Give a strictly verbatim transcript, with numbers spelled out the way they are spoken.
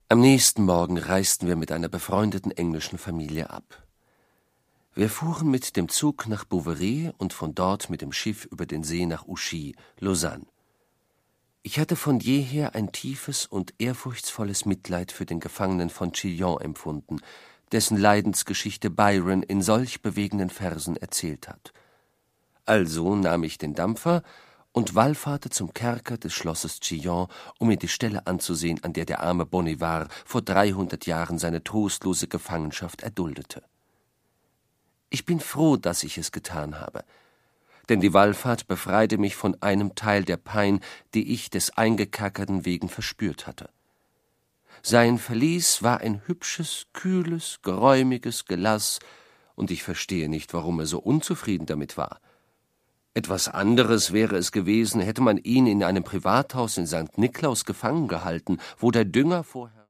Am nächsten Morgen reisten wir mit einer befreundeten englischen Familie ab. Wir fuhren mit dem Zug nach Bouveret und von dort mit dem Schiff über den See nach Ouchy, Lausanne. Ich hatte von jeher ein tiefes und ehrfurchtsvolles Mitleid für den Gefangenen von Chillon empfunden, dessen Leidensgeschichte Byron in solch bewegenden Versen erzählt hat. Also nahm ich den Dampfer und wallfahrte zum Kerker des Schlosses Chillon, um mir die Stelle anzusehen, an der der arme Bonnivard vor dreihundert Jahren seine trostlose Gefangenschaft erduldete. Ich bin froh, dass ich es getan habe, denn die Wallfahrt befreite mich von einem Teil der Pein, die ich des Eingekerkerten wegen verspürt hatte. Sein Verlies war ein hübsches, kühles, geräumiges Gelaß, und ich verstehe nicht, warum er so unzufrieden damit war. Etwas anderes wäre es gewesen, hätte man ihn in einem Privathaus in Sankt Niklaus gefangen gehalten, wo der Dünger vorher